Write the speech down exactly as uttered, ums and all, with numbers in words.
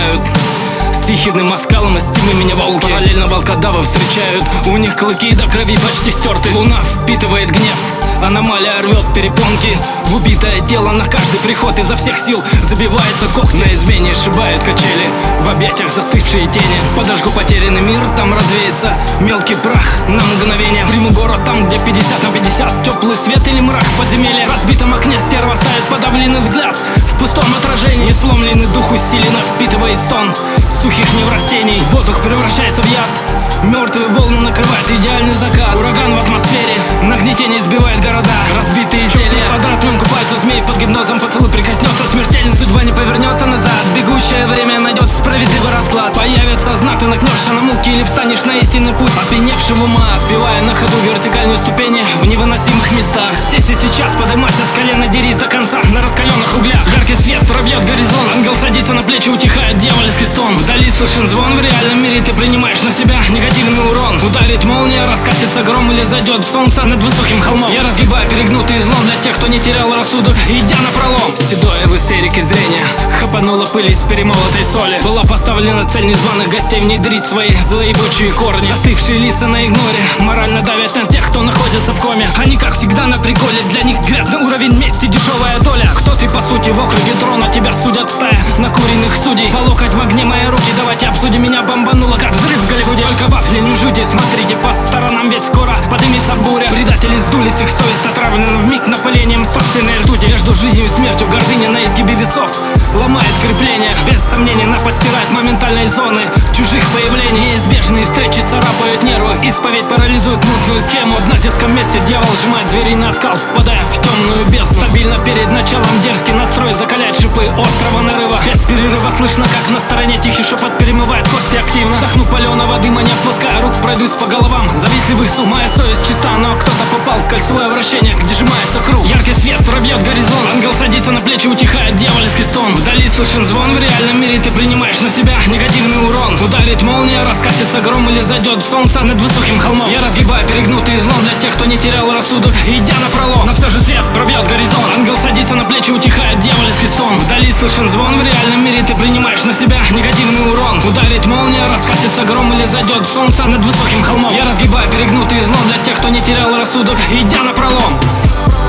нападают с ехидным оскалом из тьмы меня волки параллельно волкодавы встречают. У них клыки до крови почти стерты. Луна впитывает гнев, аномалия рвет перепонки в убитое тело. На каждый приход изо всех сил забивается когти. На измене сшибают качели, в объятиях застывшие тени. Подожгу потерянный мир, там развеется мелкий прах на мгновение. Приму город там, где пятьдесят на пятьдесят. Теплый свет или мрак в подземелье. В разбитом окне стерва ставит подавленный взгляд. В пустом отражении сломленный дух усиленно впитывает стон сухих неврастений. Воздух превращается в яд, мертвые волны накрывает идеальный закат. Ураган в атмосфере, нагнетение сбивает города, разбитые изделия. Квадратным купаются змеи под гипнозом. Поцелуй прикоснется, смертельно судьба не повернется назад. Бегущее время найдет справедливый расклад. Появится знак, ты наткнешься на муки или встанешь на истинный путь опьяневшего ума, сбивая на ходу вертикальные ступени в невыносимых местах. Здесь и сейчас поднимайся с колена, дерись до конца на раскаленных углях. Яркий свет пробьет горизонт, ангел садится на плечи, утихает дьявольский стон. Вдали слышен звон, в реальном мире ты принимаешь на себя негативный урон. Ударит молния, раскатится гром или зайдет солнце над высоким холмом. Я разгибаю перегнутый излом для тех, кто не терял рассудок, идя на пролом. Седое в истерике зрения хапанула пыль из перемолотой соли. Была поставлена цель незваных гостей внедрить свои заебучие корни. Застывшие лица на игноре морально давят на тех, кто находится в коме. Они как всегда на приколе, для них грязный уровень мести, дешевая доля. Кто ты по сути в округе трона, тебя судят стая накуренных судей. По локоть в огне мои руки, давайте обсудим. Меня бомбануло как взрыв в Голливуде. Только вафли не жуйте, смотрите по сторонам, ведь скоро поднимется буря. Предатели сдулись, их совесть отравлена вмиг напылением собственной ртути. Между жизнью и смертью гордыня на изгибе весов ломает крепление. Без сомнения напостирает моментальной зоны чужих появлений. Неизбежные встречи царапают нервы, исповедь парализует мутную схему. На детском месте дьявол сжимает звериный оскал, впадая в темную бездну. Стабильно перед началом дерзкий настрой закаляет шипы острого нарыва. Без перерыва слышно, как на стороне тихий шепот перемывает кости активно. Вдохну паленого дыма, не отпуская рук, пройдусь по головам завистливых сум. Моя совесть чиста, но кто-то попал в кольцевое вращение, где сжимается круг. Яркий свет пробьет горизонт, ангел садится на плечи, утихает дьявольский стон. Вдали слышен звон, в реальном мире ты принимаешь на себя негативный урон. Ударит молния, раскатится гром или зайдет солнце над высоким холмом. Я разгибаю перегнутый излом для тех, кто не терял рассудок, идя на пролом. Но все же свет пробьет горизонт, ангел садится на плечи, утихает дьявольский стон. Вдали слышен звон, в реальном мире ты принимаешь на себя негативный урон. Ударит молния, раскатится гром или зайдет солнце над высоким холмом. Я разгибаю перегнутый излом для тех, кто не терял рассудок, идя на пролом.